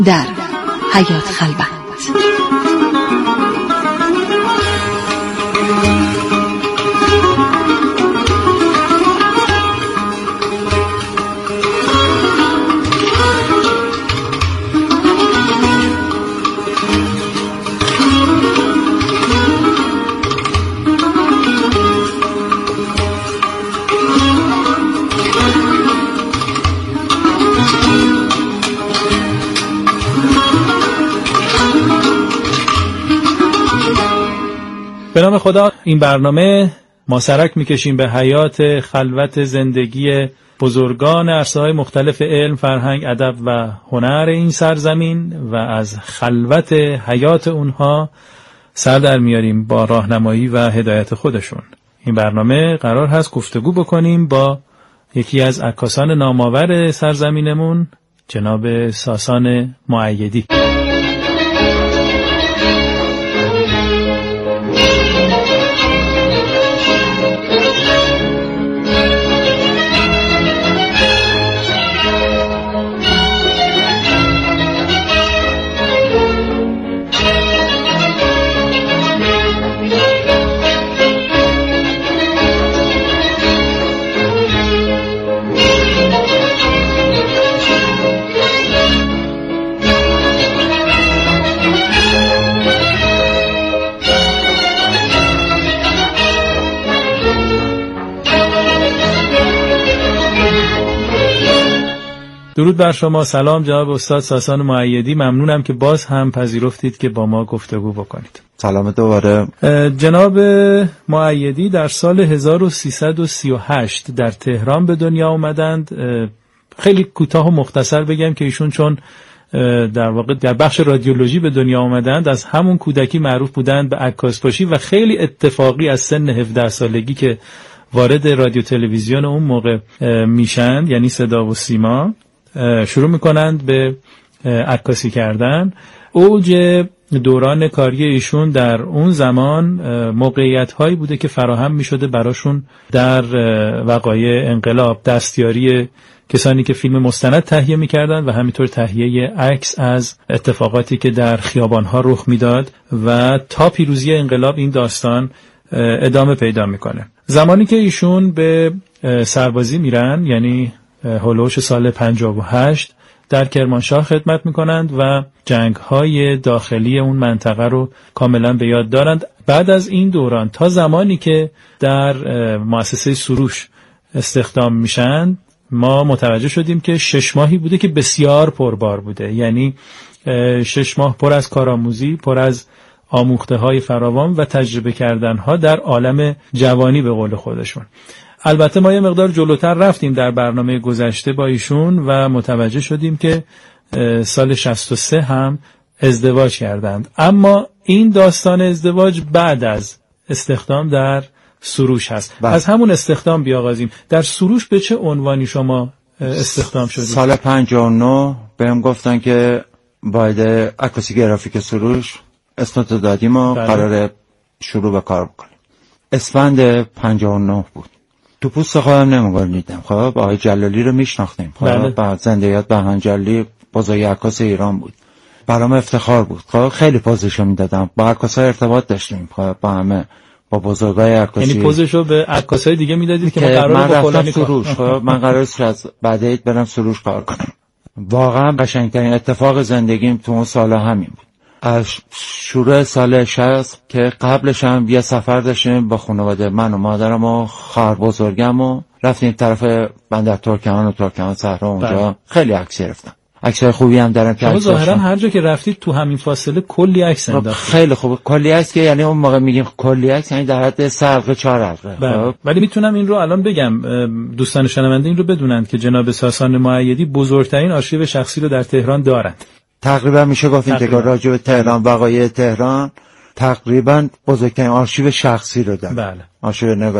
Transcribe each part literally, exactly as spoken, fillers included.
در حیات خلوت. به نام خدا. این برنامه ما سرک میکشیم به حیات خلوت زندگی بزرگان عرصه‌های مختلف علم، فرهنگ، ادب و هنر این سرزمین و از خلوت حیات اونها سر در میاریم با راهنمایی و هدایت خودشون. این برنامه قرار هست گفتگو بکنیم با یکی از عکاسان نامآور سرزمینمون، جناب ساسان مؤیدی. درود بر شما. سلام جناب استاد ساسان مؤیدی، ممنونم که باز هم پذیرفتید که با ما گفتگو بکنید. سلام دوباره. جناب مؤیدی در سال هزار و سیصد و سی و هشت در تهران به دنیا آمدند. خیلی کوتاه و مختصر بگم که ایشون چون در واقع در بخش رادیولوژی به دنیا آمدند، از همون کودکی معروف بودند به عکاسباشی و خیلی اتفاقی از سن هفده سالگی که وارد رادیو تلویزیون اون موقع میشن، یعنی صدا و سیما، شروع میکنند به عکاسی کردن. اوج دوران کاری ایشون در اون زمان موقعیت هایی بوده که فراهم میشده براشون در وقایع انقلاب، دستیاری کسانی که فیلم مستند تهیه میکردن و همینطور تهیه عکس از اتفاقاتی که در خیابان ها رخ میداد و تا پیروزی انقلاب این داستان ادامه پیدا میکنه. زمانی که ایشون به سربازی میرن، یعنی هولوش سال پنجاه و هشت، در کرمانشاه خدمت میکنند و جنگ‌های داخلی اون منطقه رو کاملا به یاد دارند. بعد از این دوران تا زمانی که در مؤسسه سروش استخدام میشن، ما متوجه شدیم که شش ماهی بوده که بسیار پربار بوده، یعنی شش ماه پر از کارآموزی، پر از آموخته های فراوان و تجربه کردن ها در عالم جوانی به قول خودشون. البته ما یه مقدار جلوتر رفتیم در برنامه گذشته با ایشون و متوجه شدیم که سال شصت و سه هم ازدواج کردند، اما این داستان ازدواج بعد از استخدام در سروش هست. بله. از همون استخدام بیاغازیم. در سروش به چه عنوانی شما استخدام شدید؟ سال پنجاه و نه بهم گفتن که باید عکاسی گرافیک سروش اسمتو دادیم و بله. قراره شروع به کار بکنیم. اسفند پنجاه و نه بود. تو پوست خودم نمی‌گردیدم. خب آقای جلالی رو میشناختیم. خب بله. بعد زندگیات بهمن جلالی بزرگ عکاس ایران بود. برام افتخار بود. خب خیلی پوزشو میدادم. با عکاسای ارتباط داشتیم. خب با همه با بزرگای عکاسی. یعنی پوزشو به عکاسای دیگه میدادید که ما قراره با فلانی سروش. خب من قراره از بعد عید برم سروش کار کنم. واقعا قشنگترین اتفاق زندگیم تو اون سالا همین بود. از شروع سال شصت که قبلش هم یه سفر داشتیم با خانواده من و مادرم و خواهر بزرگم و رفتیم طرف بندر ترکمن و ترکمن صحرا. اونجا بله. خیلی عکس گرفتم. عکسای خوبی هم دارم که ظاهرا هر جا که رفتید تو همین فاصله کلی عکس انداختید. خیلی خوبه. کلی عکس که یعنی اون موقع میگیم کلی عکس یعنی در حد سه حلقه چهار حلقه. بله. ولی میتونم این رو الان بگم، دوستان شنونده این رو بدونند که جناب ساسان مؤیدی بزرگترین آرشیو شخصی رو در تهران دارند. تقریبا میشه گفت این که راجع به تهران، وقایع تهران، تقریبا بزرگترین آرشیو شخصی رو دارن. بله. آرشیو نگاتیو.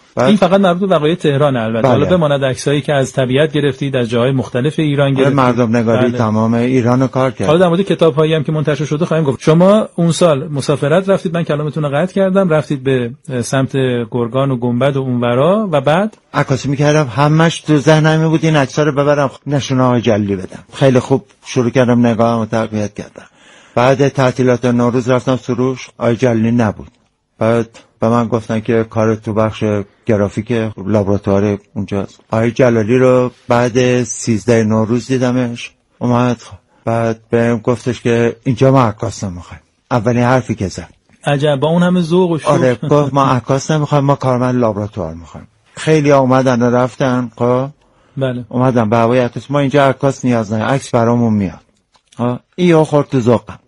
این فقط مربوط به وقایع تهران البته. حالا بماند عکسایی که از طبیعت گرفتید، از جاهای مختلف ایران گرفتید، مردم نگاری بله. تمام ایرانو کار کرد. حالا در مورد کتاب‌هایی هم که منتشر شده خواهیم گفت. شما اون سال مسافرت رفتید، من کلامتون رو قطع کردم، رفتید به سمت گرگان و گنبد و اونورا و بعد عکاسی می‌کردم. همش تو ذهنم بود این عکس‌ها رو ببرم نشونه های جلی بدم. خیلی خوب شروع کردم نگاهم و تقویت کردم. بعد تعطیلات نوروز رفتم سروش، آی جلی نبود. بعد به من گفتن که کار تو بخش گرافیک لابراتوار اونجاست. آقای جلالی رو بعد سیزده نوروز دیدمش اومد، بعد بهم گفتش که اینجا ما عکاس نمیخوایم. اولین حرفی که زد. عجب، با اون همه ذوق و شوق. آره گفت ما عکاس نمیخوایم، ما کارمند لابراتوار میخوایم. خیلی اومدن و رفتن. خب بله اومدن به هوای عکاس، ما اینجا عکاس نیاز نداریم، عکس برامون میاد. ها اینو خورد تو ذوقم.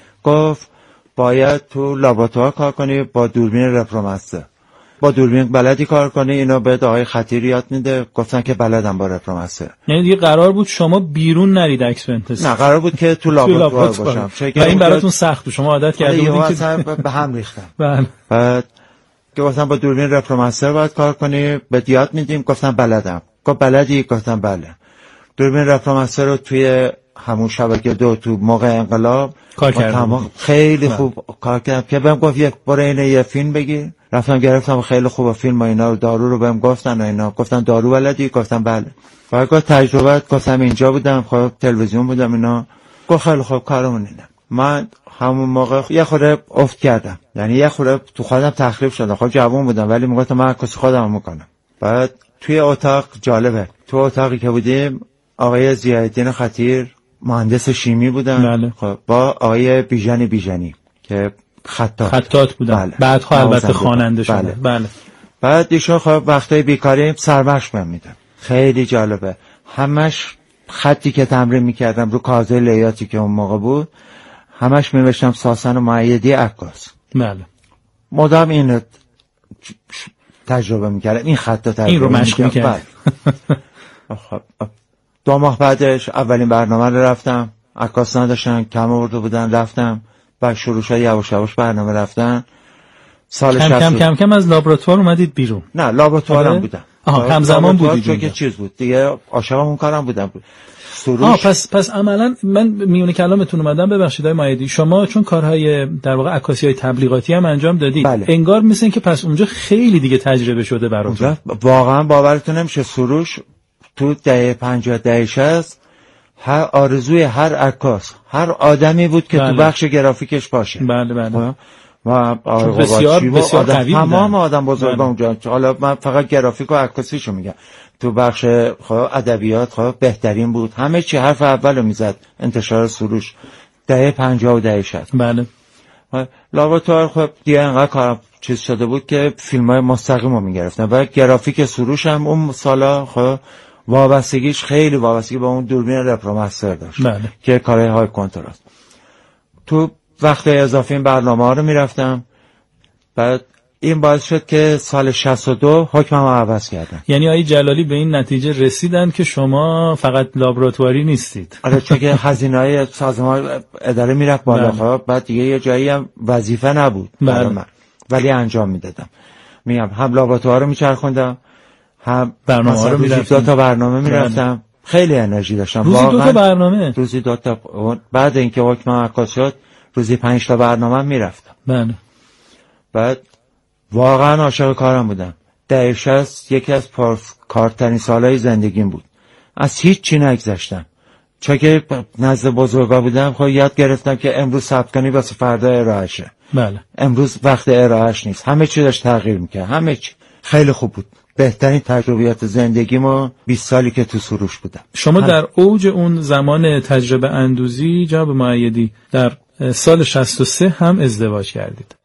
گفت باید تو لابراتوار کار کنی با دوربین رپرومستر، با دوربین بلدی کار کنی. اینو به آقای خطیری یاد میده. گفتن که بلدم با رپرومستر. یعنی دیگه قرار بود شما بیرون نرید عکس بنتست؟ نه قرار بود که تو لابراتوار باشم. و این براتون سخت بود، شما عادت کرده بودین که به هم ریختم. بله. بعد که گفتم با دوربین رپرومستر باید کار کنی، به یاد میدیم. گفتم بلدم. گفت بلدی؟ گفتم بله. دوربین رپرومستر رو توی همون شبکه دو تو موقع انقلاب کار کردم. خیلی خوب کار کردم که بهم گفت یک بار اینه یه فیلم بگیر. رفتم گرفتم خیلی خوب فیلم و اینا رو. دارو رو بهم گفتن و اینا. گفتن دارو بلدی؟ گفتم بله. بعد گفت تجربه. گفتم اینجا بودم، خب تلویزیون بودم اینا. گفت خیلی خوب کارمون اینه. من همون موقع یه خورده افت کردم، یعنی یه خورده تو خودم تخریب شدم. خب جوان بودم ولی میگفتم من عکاسی خودم میکنم. بعد توی اتاق جالبه، تو اتاقی که بودیم آقای ضیاءالدین خطیر مهندس شیمی بودن. بله. خب با آقای بیژن بیژنی که خطاط خطاط بودن. بله. بعدها البته خواننده شدن. بله. بله. بعد ایشون خب وقتای بیکاری سرمشق بهم میدن. خیلی جالبه. همش خطی که تمرین میکردم رو کاغذ لیاتی که اون موقع بود، همش می‌نوشتم ساسن و مؤیدی عکاس. بله. مدام این تجربه میکردم، این خط تجربه این رو مشق میکردم. خب دو ماه بعدش اولین برنامه رو رفتم. عکاس نداشتن، کم آورده بودن، رفتم. بعد شروع شد یواش یواش برنامه رفتن. سال کم کم کم کم از لابراتوار اومدید بیرون؟ نه لابراتوارم بودم. آها همزمان بودید؟ چون که چیز بود دیگه، عاشقم کارم بودم. سروش. آه پس پس عملا من میونه کلامتون اومدم، ببخشید آقای مؤیدی، شما چون کارهای در واقع عکاسی‌های تبلیغاتی هم انجام دادید. بله. انگار مثل این که پس اونجا خیلی دیگه تجربه شده براتون. واقعا باورتون نمیشه. سروش تو دهه پنجاه دهه شصت هر آرزوی هر عکاس، هر آدمی بود که بله. تو بخش گرافیکش باشه. بله بله. و بسیار بسیار قوی بودن. تمام آدم بزرگا اونجا. حالا من فقط گرافیک و عکاسیشو میگم. تو بخش خب ادبیات خب بهترین بود. همه چی حرف اولو میزد. انتشار سروش دهه پنجاه و دهه شصت. بله. لابراتوار خب دیگه انقدر کارم چیز شده بود که فیلمای مستقیمو میگرفتن و گرافیک سروش هم اون سالا خب وابستگیش خیلی وابستگی با اون دوربین رپرومستر داشت. بله. که کارهای های کنتراست. تو وقت اضافی این برنامه ها رو میرفتم. بعد این باعث شد که سال شصت و دو حکمم عوض کردن. یعنی آقای جلالی به این نتیجه رسیدن که شما فقط لابراتواری نیستید. آره چون که هزینه‌های سازمان اداره میرفت بالا. خب بعد دیگه یه جایی هم وظیفه نبود برای من، ولی انجام میدادم. میگم هم لابراتوار رو میچرخوندم، هم برنامه رو میرفتم. دو تا برنامه میرفتم. خیلی انرژی داشتم. روزی دو تا برنامه. روزی دو تا. بعد اینکه حکمم عکاس شد روزی پنج تا برنامه میرفتم. بله. بعد واقعا عاشق کارم بودم. دهه شصت یکی از پرکارترین سالهای زندگیم بود. از هیچ چی نگذشتم. چون که نزد بزرگا بودم خب یاد گرفتم که امروز ثبت کنی واسه فردا ارائهشه. بله. امروز وقت ارائهش نیست. همه چی داشت تغییر میکرد. همه چی خیلی خوب بود. بهترین تجربیات زندگیمو بیست سالی که تو سروش بودم. شما هم... در اوج اون زمان تجربه اندوزی جناب مؤیدی در سال شصت و سه هم ازدواج کردید.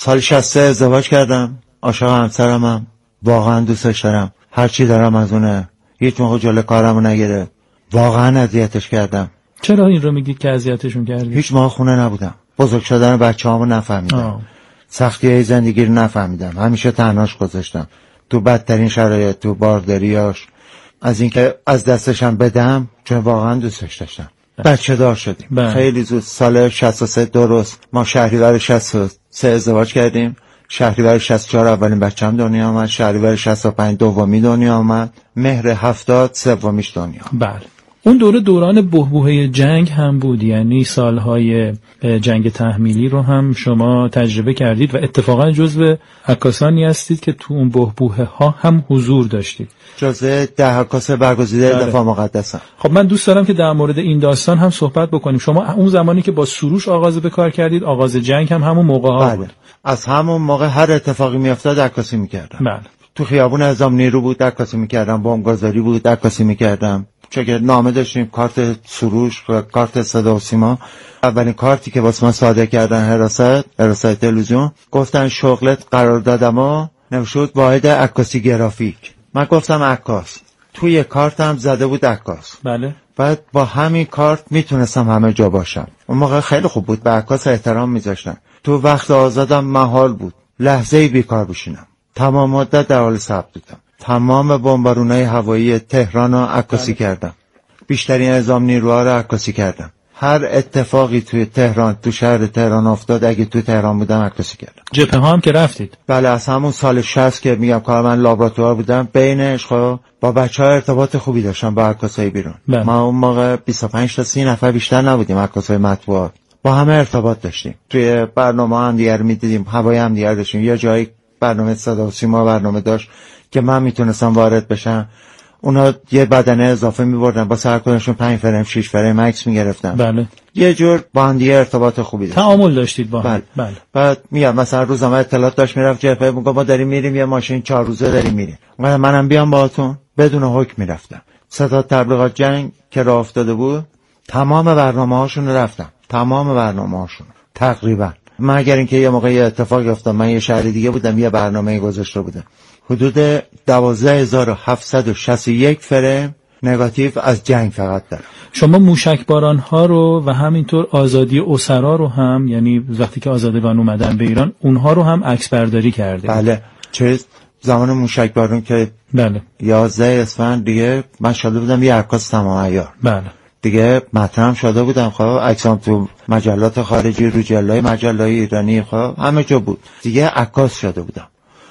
سال شصت و سه ازدواج کردم. عاشق همسرمم، واقعا دوستش دارم، هر چی دارم از اونه. هیچ موقع جلوی کارمو نگیره. واقعا اذیتش کردم. چرا این رو میگید که اذیتشون کردی؟ هیچ موقع خونه نبودم. بزرگ شدن بچه‌هامو نفهمیدم. سختی‌های زندگی رو نفهمیدم. همیشه تنهاش گذاشتم. تو بدترین شرایط، تو بارداریاش، از اینکه از دستشم بدم، چون واقعا دوستش داشتم. بچه دار شدیم. بله. خیلی زود. سال شصت و سه درست ما شهریور شصت و سه ازدواج کردیم. شهریور شصت و چهار اولین بچه‌م دنیا آمد. شهریور شصت و پنج دومی دنیا آمد. مهر هفتاد سومیش دنیا. بله. اون دوره دوران بحبوحه جنگ هم بود، یعنی سالهای جنگ تحمیلی رو هم شما تجربه کردید و اتفاقا جزو عکاسانی هستید که تو اون بحبوحه ها هم حضور داشتید. جزو ده عکاس برگزیده دفاع مقدسم. خب من دوست دارم که در مورد این داستان هم صحبت بکنیم. شما اون زمانی که با سروش آغاز به کار کردید، آغاز جنگ هم همون موقع ها بله. بود. از همون موقع هر اتفاقی میافتاد عکاسی میکردم. بله. تو خیابون اعزام نیرو بود عکاسی میکردم، بمبگذاری بود عکاسی میکردم. چون که نامه داشتیم، کارت سروش و کارت صدا و سیما. اولین کارتی که واسه من صادر کردن حراست حراست تلویزیون، گفتن شغلت قرار دادم و نوشت واحد عکاسی گرافیک. من گفتم عکاس. توی کارتم زده بود عکاس. بله. بعد با همین کارت میتونستم همه جا باشم. اون موقع خیلی خوب بود، به عکاس احترام میذاشتن. تو وقت آزادم محال بود لحظه‌ای بیکار بشینم. تمام مدت در حال ثبت بودم. تمام بمبارون‌های هوایی تهران رو عکاسی کردم. بیشترین اعزام نیروها رو عکاسی کردم. هر اتفاقی توی تهران، تو شهر تهران افتاد، اگه تو تهران بودم عکاسی کردم. جبهه ها هم که رفتید؟ بله، از همون سال شصت که میگم کارمند لابراتوار بودم، بینش خب با بچه‌ها ارتباط خوبی داشتم با عکاسای بیرون. بله. ما اون موقع بیست و پنج تا سی نفر بیشتر نبودیم عکاسای مطبوعات. با همه ارتباط داشتیم. توی برنامه هم دیگر می‌دیدیم، هوای هم دیگر داشتیم. یه جایی برنامه صدا و سیما برنامه داشت که من میتونستم وارد بشم. اونا یه بدنه اضافه می‌بردن، با سر کدومشون پنج فریم شش فریم عکس می‌گرفتن. بله. یه جور با هم دیگه ارتباط خوبی داشت. تعامل داشتید با هم. بله. بله. بعد میگم مثلا روزنامه اطلاعات داشت میرفت جبهه، میگه ما داریم میریم یه ماشین چهار روزه داریم میریم. من منم بیام باهاتون، بدون حکم میرفتم. ستاد تبلیغات جنگ که راه افتاده بود، تمام برنامه‌هاشون رو رفتم. تمام برنامه‌هاشون تقریبا. مگر اینکه یه موقع یه اتفاقی افتاد، من یه شهر دیگه بودم، یه برنامه گذاشته بودم. حدود دوازده هزار و هفتصد و شصت و یک فریم نگاتیو از جنگ فقط دارم. شما موشکباران ها رو و همینطور آزادی اسرا رو هم، یعنی وقتی که آزادگان اومدن به ایران، اونها رو هم عکس برداری کردید؟ بله. چه زمان موشکباران که بله یازده اسفند دیگه من شده بودم یه عکاس تمام عیار. بله. دیگه مطرحم شده بودم، خب عکسام تو مجلات خارجی، رو جلای مجلای ایرانی، خب همه جا بود. دیگه عکاس شده بودم.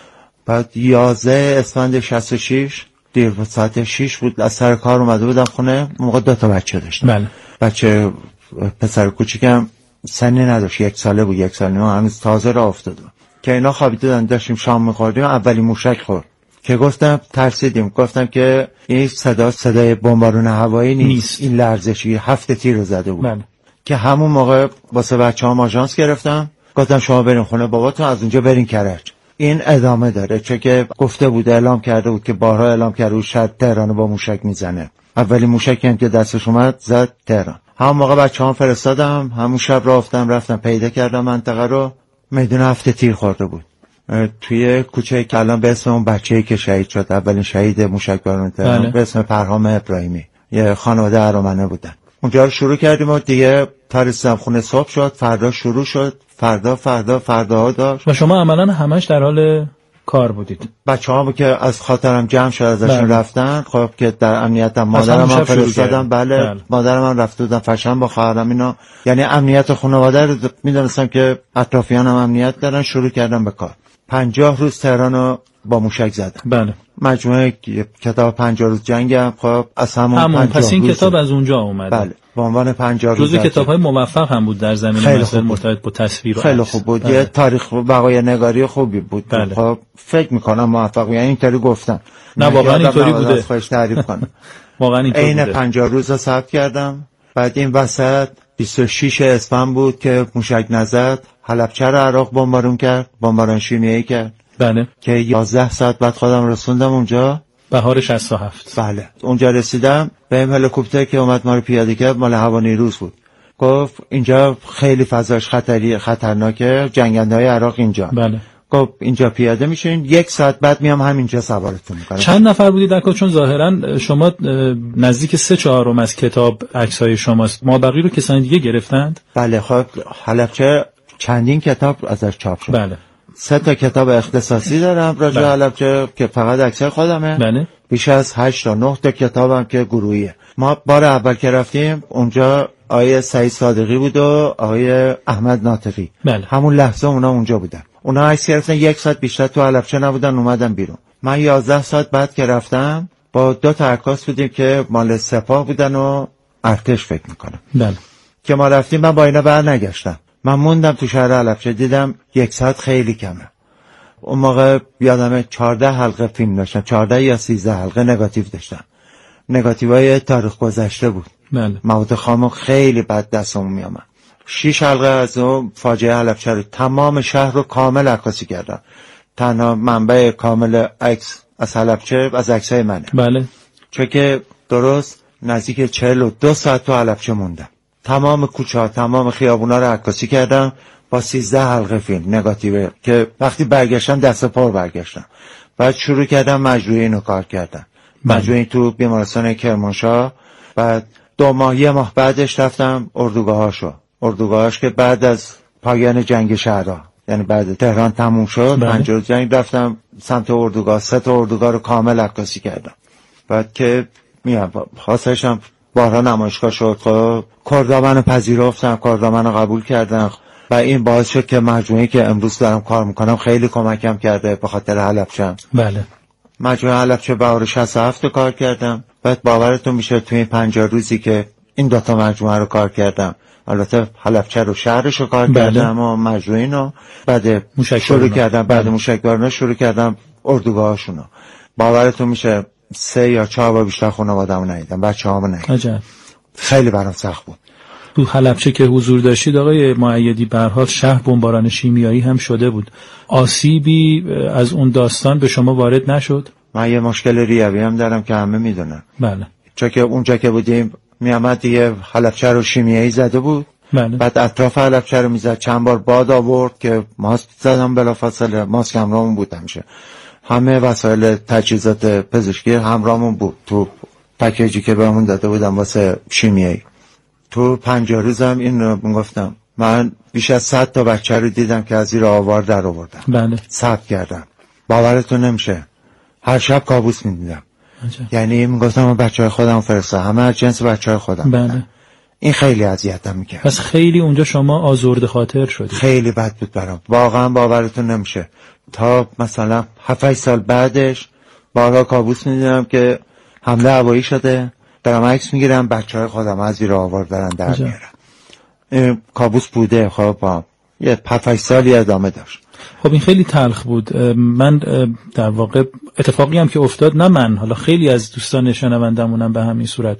بعد یازده اسفند شصت و شش دیر ساعت شش بود، از سر کار اومده بودم خونه. موقع دو تا بچه داشتم. بله. بچه پسر کوچیکم سنی نداشت، یک ساله بود، یک سال نیمه، هنوز تازه راه افتاده که اینا خوابیده بودن. داشتیم شام می‌خوردیم، اولی موشک خورد که گفتم ترسیدیم. گفتم که این صدا صدای بمبارون هوایی نیست, نیست. این لرزشی هفت تیر رو زده بود. بله. که همون موقع واسه بچه‌هام آژانس گرفتم، گفتم شما برین خونه باباتون، از اونجا برین کرج. این ادامه داره، چون که گفته بود، اعلام کرده بود که بارها اعلام کرده بود شهر تهران با موشک میزنه. اولی موشکی هم که دستش اومد زد تهران. همون موقع بچه‌هام فرستادم، همون شب رفتم رفتم پیدا کردم منطقه رو. میدون هفت تیر خورده بود توی کوچه که الان به اسم اون بچه‌ای که شهید شد، اولین شهید موشکباران تهران، بله. به اسم پرهام ابراهیمی، یه خانواده ارامنه بودن. اونجا رو شروع کردیم و دیگه پرستم خونه صبح شد. فردا شروع شد، فردا فردا فرداها داشت. و شما عملاً همش در حال کار بودید؟ بچه‌هامو که از خاطرم جمع شد ازشون بله. رفتن، خب که در امنیتم مادرم هم فرستادم. بله. بله مادرم هم رفته بودن فشن با خواهرم اینا، یعنی امنیت خانواده رو میدونستم که اطرافیانم امنیت دارن. شروع کردم به کار. پنجاه روز تهرانو با موشک زدم. بله. مجموعه کتاب پنجاه روز جنگم، خب از همون, همون پس این کتاب از اونجا اومده. بله. به عنوان پنجاه روز جزو کتاب‌های موفق هم بود در زمینه مسائل مرتبط با تصویر و خیلی خوب بود. بله. یه تاریخ بقای نگاری خوبی بود. بله. خب فکر می‌کنم موفق بود، یعنی اینطوری گفتن. نه واقعا اینطوری بوده. خودش تعریف کنم. واقعا اینطوری بوده. عین پنجاه روز رو ثبت کردم. بعد این وسط بیست و شش اسفند بود که موشک نزد، حلبچه رو عراق بمبارون کرد، بمباران شیمیایی کرد. بله. که یازده ساعت بعد خودم رسوندم اونجا. بهار شصت و هفت. بله. اونجا رسیدم، بهم هلیکوپتر که اومد ما رو پیاده کرد، مال هوا نیروز بود. گفت اینجا خیلی فضاش خطری خطرناکه، جنگنده‌های عراق اینجا. بله. گفت اینجا پیاده میشین، یک ساعت بعد میام همینجا سوارتون میکنم. چند نفر بودید در کل؟ چون ظاهرا شما نزدیک سه چهارم از کتاب عکسای شماست، ما بقیه رو کسانی دیگه گرفتند؟ بله. خب حلبچه چندین کتاب ازش چاپ شد. بله. سه تا کتاب اختصاصی دارم راجع به حلبچه که فقط عکسای خودمه. بله. بیش از هشت تا نه تا کتابم که گروهیه. ما بار اول که رفتیم اونجا آقای سعید صادقی بود و آقای احمد ناطقی. بله. همون لحظه اونا اونجا بودن. اونا عکس گرفتن، یک ساعت بیشتر تو حلبچه نبودن، اومدن بیرون. من یازده ساعت بعد که رفتم با دو تا عکاس بودیم که مال سپاه بودن و ارتش فکر میکنم. بله. که ما رفتیم من با اینا بر نگشتم. من موندم تو شهر حلبچه، دیدم یک ساعت خیلی کمه. اون موقع یادمه چهارده حلقه فیلم داشتم، چهارده یا سیزده حلقه نگاتیو داشتم. نگاتیوهای تاریخ گذشته بود. بله. مواد خام خیلی بد دستمون میامد. شش حلقه از اون فاجعه حلبچه رو تمام شهر رو کامل عکاسی کردم. تنها منبع کامل عکس از حلبچه از عکسای منه. بله. چون که درست نزدیک چهل و دو ساعت تو حلبچه موندم. تمام کوچه ها، تمام خیابونا رو عکاسی کردم با سیزده حلقه فیلم نگاتیو که وقتی برگشتم دست پا برگشتم. بعد شروع کردم مجروحی اینو کار کردم. مجروحی تو بیمارستان کرمانشاه. بعد دو ماه یه ماه بعدش رفتم اردوگاهاشو. اردوگاهاش که بعد از پایان جنگ شهرها، یعنی بعد تهران تموم شد، پنج روز جنگ، رفتم سمت اردوگاه. سه تا اردوگاه رو کامل عکاسی کردم. بعد که میام خواستشم بارها نمایشگاه شد. خب کردامنو پذیرفتم، کردامنو قبول کردن و این باعث شد که مجموعه‌ای که امروز دارم کار میکنم خیلی کمکم کرده به خاطر حلبچه. بله. مجموعه حلبچه بهار شصت و هفت کار کردم. بعد باورتون میشه توی این پنجاه روزی که این دوتا مجموعه رو کار کردم، البته حلبچه رو شهرش رو کار بله. کردم و مجروحینو، بعد شروع کردم بعد موشکبارانه شروع کردم اردوگاهاشونو. باورتون میشه سه یا چهار بار بیشتر خانواده‌مو ندیدم، بچه‌هامو ندیدم. خیلی برام سخت بود. تو حلبچه که حضور داشتید آقای مؤیدی، به هر حال شهر بمباران شیمیایی هم شده بود. آسیبی از اون داستان به شما وارد نشد؟ من یه مشکل ریوی هم دارم که همه میدونن. بله. چون که اونجا که بودیم میامد دیگه حلبچه رو شیمیایی زده بود. بله. بعد اطراف حلبچه رو میزد، چند بار باد آورد که ماسک زدم بلافاصله، ماسک همراهمون بود همیشه. همه وسایل تجهیزات پزشکی همراهمون بود تو پکیجی که بهمون داده بودم واسه شیمیایی. تو پنجاه روزم این رو میگفتم من بیش از صد تا بچه رو دیدم که از زیر آوار در آوردم. بله. ثبت کردم. باورتون نمیشه. هر شب کابوس میدیدم. یعنی میگفتم من بچهای خودم فرستادم، همه از جنس بچهای خودم. بله. این خیلی اذیتم میکرد. پس خیلی اونجا شما آزرده خاطر شدید. خیلی بد بود برام. واقعا باورتون نمیشه. تا مثلا هفت سال بعدش بارها کابوس میدیدم که حمله هوایی شده، دارم عکس میگیرم بچهای خودم از زیر آوار دارن در میارن. کابوس بوده. خب با یه هفت سالی ادامه داشت. خب این خیلی تلخ بود. من در واقع اتفاقی هم که افتاد، نه من، حالا خیلی از دوستان شنوندمونم به همین صورت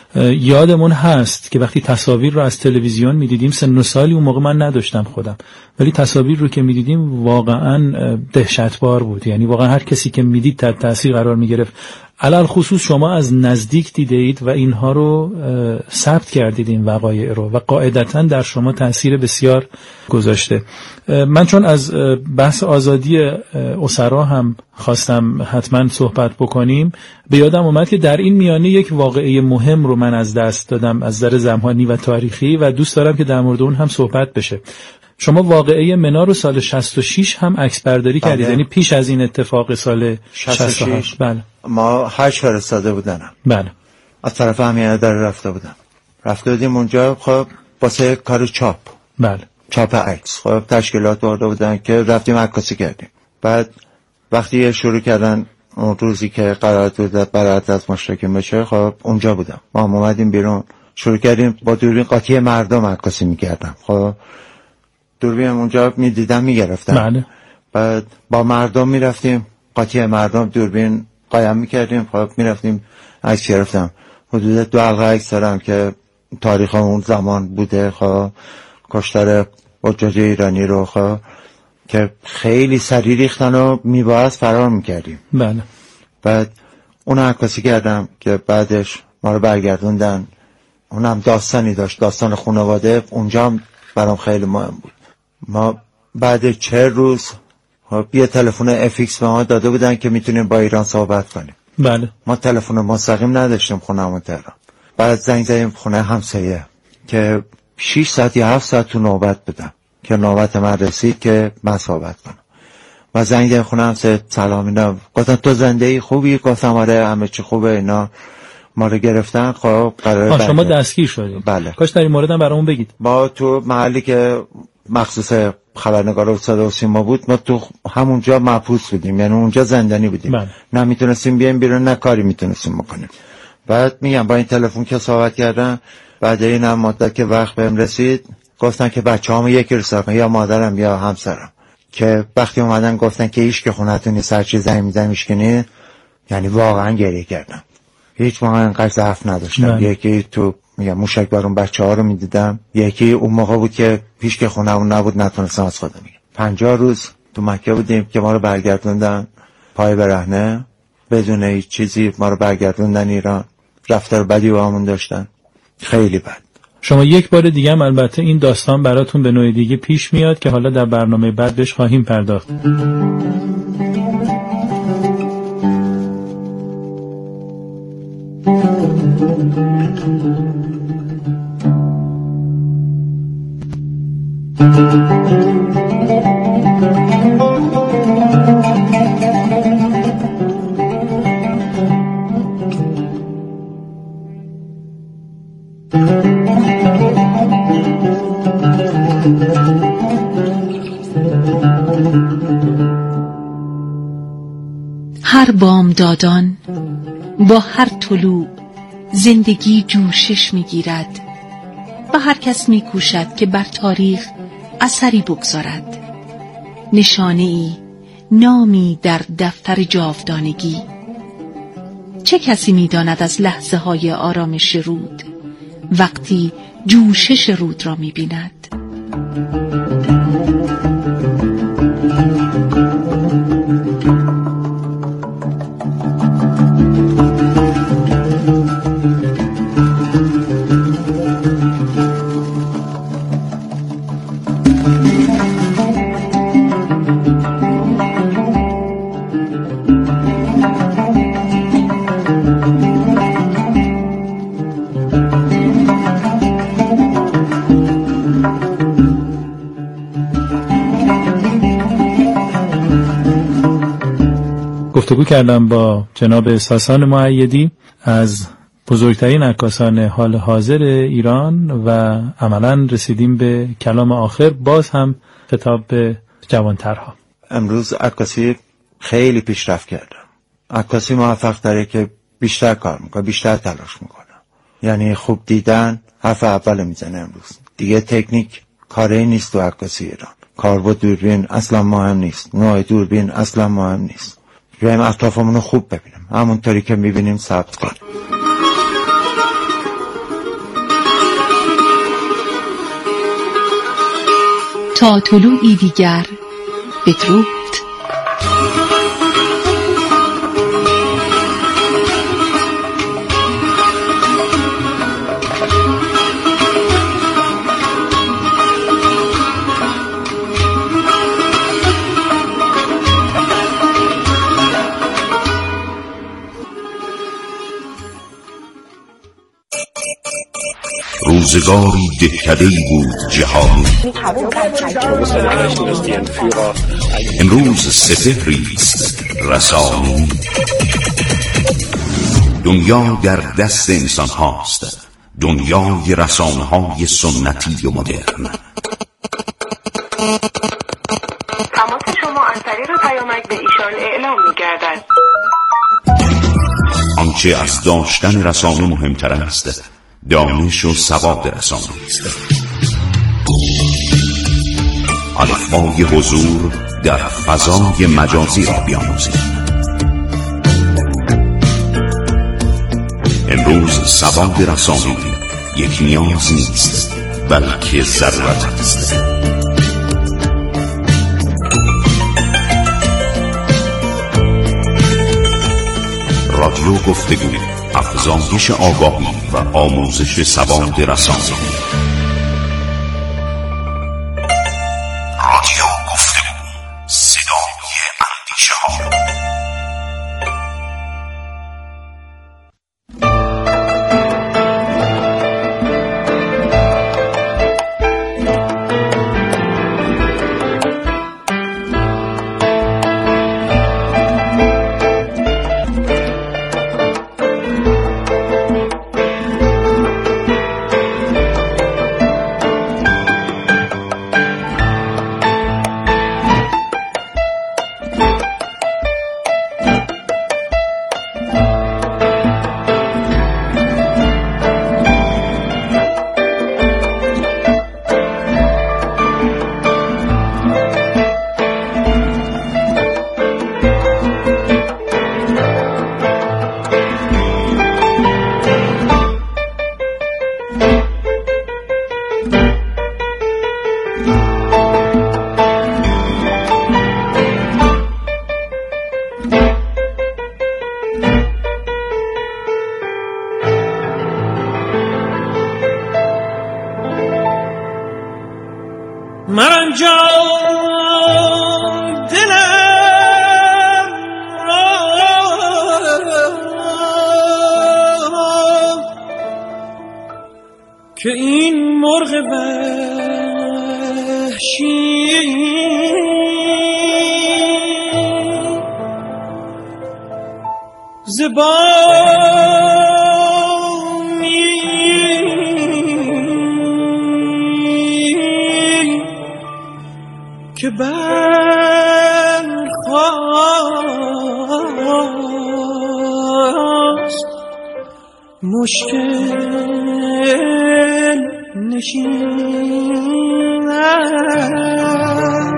یادمون هست که وقتی تصاویر رو از تلویزیون میدیدیم، سن و سالی اون موقع من نداشتم خودم، ولی تصاویر رو که میدیدیم واقعا دهشتبار بود. یعنی واقعا هر کسی که میدید تحت تاثیر قرار میگرفت. علل خصوص شما از نزدیک دیدید و اینها رو ثبت کردید، این وقایع رو، و قاعدتاً در شما تاثیر بسیار گذاشته. من چون از بحث آزادی اسرا هم خواستم حتما صحبت بکنیم، به یادم اومد که در این میانه یک واقعه مهم رو من از دست دادم از نظر زمانی و تاریخی و دوست دارم که در مورد اون هم صحبت بشه. شما واقعه منا رو سال شصت و شش هم عکس برداری بله. کردید، یعنی پیش از این اتفاق سال شصت و هشت. بله. ما هشت فرستاده بودنم. بله. از طرف همیه در رفته بودم. رفته بودیم اونجا خب واسه کار چاپ. بله. چاپ عکس. خب تشکیلات برده بودن که رفتیم عکاسی کردیم. بعد وقتی شروع کردن اون روزی که قرار بود برات از مشترکین بشه، خب اونجا بودم. ما اومدیم بیرون، شروع کردیم با دوربین قاطی مردم عکاسی می‌کردم. خب دوربین اونجا می‌دیدم می‌گرفتم. بله. بعد با مردم می‌رفتیم قاطی مردم دوربین قایم می‌کردیم. خب می‌رفتیم عکس گرفتم. حدود دو حلقه عکس دارم که تاریخ اون زمان بوده. خب کشتار حجاج ایرانی رو خب که خیلی سریع ریختن و میباید فرار میکردیم. بله. بعد اون عکاسی کردم که بعدش ما رو برگردوندن اونم داستانی داشت، داستان خانواده. اونجا هم برام خیلی مهم بود. ما بعد چهل روز یه تلفن اف ایکس به ما داده بودن که میتونیم با ایران صحبت کنیم. بله. ما تلفن مستقیم نداشتیم خونمون تهران. بعد زنگ زدیم خونه همسایه که شش ساعت یا هفت ساعت تو نوبت بودم که نوبت من رسید که من صحبت کنم. و زنگ زدیم خونه همسایه، سلام اینا. گفتن تو زنده ای خوبی؟ گفتم آره همه چی خوبه. اینا ما رو گرفتن. خب قراره شما دستگیر شدید؟ بله. کاش در این مورد هم برامون بگید. ما تو محلی که مخصوص خبرنگار استاد و سیما بود، ما تو همونجا محبوس بودیم، یعنی اونجا زندانی بودیم. بله. نه میتونستیم بیایم بیرون، نه کاری میتونستیم بکنیم. بعد میگم با این تلفن که صحبت کردم، بعد این هم مدت که وقت بهم رسید گفتن که بچه‌هامو یکی رو سراغ، یا مادرم یا همسرم. که وقتی اومدن گفتن که هیچ که خونتون نیست، هر چی زنگ میزنم میشکنی، یعنی واقعا گریه کردم. هیچ موقع اینقدر ضعف نداشتم. بله. یکی تو میگم موشک بر اون بچه‌ها رو میدیدم، یکی اون موقع بود که هیچ که خونمون نبود، نتونستم از خودم میگم. پنجاه روز تو مکه بودیم که ما رو برگردوندن پای برهنه، بدون هیچ چیزی ما رو برگردوندن ایران. رفتار بدی با همون داشتن، خیلی بد. شما یک بار دیگه هم البته این داستان براتون به نوع دیگه پیش میاد که حالا در برنامه بعد بهش خواهیم پرداخت. هر بامدادان با هر طلوع زندگی جوشش میگیرد و هر کس میکوشد که بر تاریخ اثری بگذارد، نشانه ای، نامی در دفتر جاودانگی. چه کسی میداند از لحظه های آرامش رود وقتی جوشش رود را میبیند؟ گفتگو کردم با جناب ساسان مؤیدی از بزرگترین عکاسان حال حاضر ایران و عملاً رسیدیم به کلام آخر، باز هم خطاب به جوانترها. امروز عکاسی خیلی پیشرفت کردم. عکاسی موفق تره که بیشتر کار میکنه، بیشتر تلاش میکنه. یعنی خوب دیدن حرف اول میزنه امروز. دیگه تکنیک کاری نیست تو عکاسی ایران. کاربرد دوربین اصلا مهم نیست، نوع دوربین اصلا مهم نیست. بیایم اطرافمون رو خوب ببینیم، همونطوری که میبینیم ثبت کنیم. تا طلوعی دیگر بدرود. روزگاری دهکده‌ای بود جهانی، امروز سپهری است رسانی. دنیا در دست انسان هاست، دنیای رسانه های سنتی و مدرن. تماس شما از طریق پیامک به ایشان اعلام می‌گردد. آنچه از داشتن رسانه مهمتر است، دانش و سواد رسانه است. الفبای حضور در فضای مجازی را بیاموزید. امروز سواد رسانه یک نیاز نیست، بلکه ضرورت است. رادیو گفتگو افزایش آگاهی و آموزش سواد رسانه‌ای. رادیو گفتگو، صدای اندیشه ها. که این مرغ وحشی زبانی که برخواست مشکل نشینم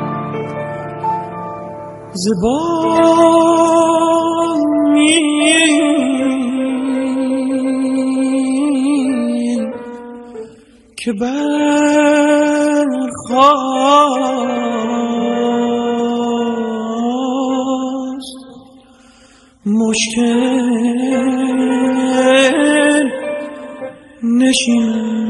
زبانی که برخواست مشکل نشینم.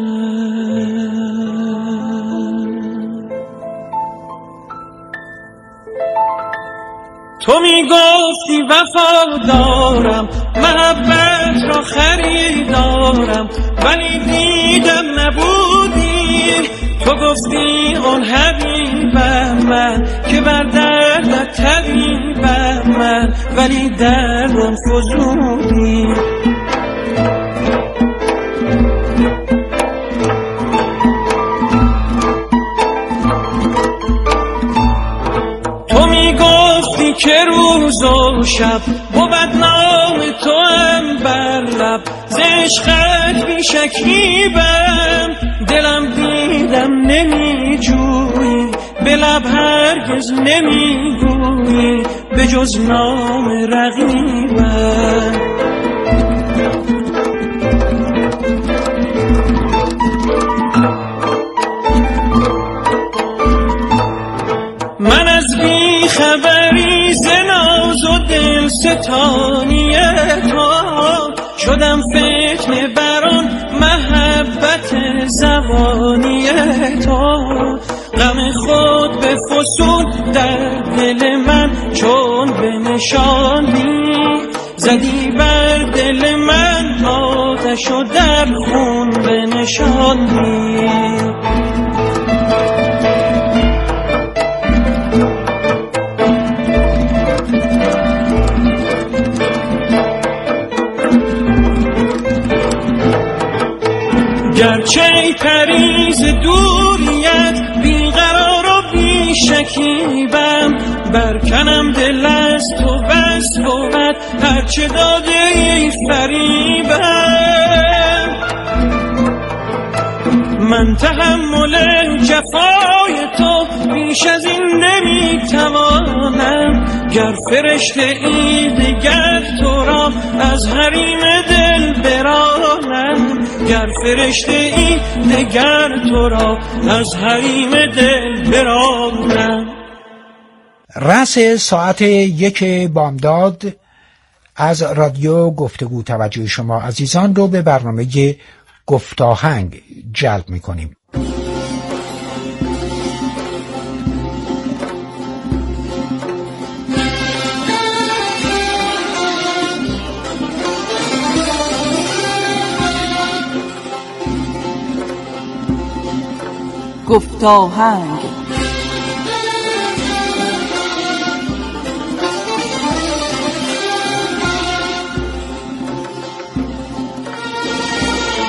تو میگفتی وفادارم، محبت را خریدارم، ولی دیدم نبودی. تو گفتی اون حبیبم من که بر دردت طبیبم من، ولی دردم فزودی. که روز و شب بود نام تو هم بر لب، ز عشقت بی شکیبم. دلم دیدم نمی جویی، به لب هرگز نمی گویی، به جز نام رقیبم. من از بی خبری ز ناز و دل ستانی تو شدم فتنه بران محبت زبانی تو. غم خود به فسون در دل من چون بنشانی، زدی بر دل من آتش و در خون بنشانی. گرچه ای پریز دوریت بیقرار و بی شکیبم، برکنم دل از تو بس بود هرچه داده ای فریبم. من تحمل جفای تو بیش از این نمیتوانم، گر فرشته ای دگر تو را از حریم دل برانم، گر فرشته ای دگر تو را از حریم دل برانم. رأس ساعت یک بامداد از رادیو گفتگو توجه شما عزیزان رو به برنامه گفتاهنگ جلب می‌کنیم. گفتاهنگ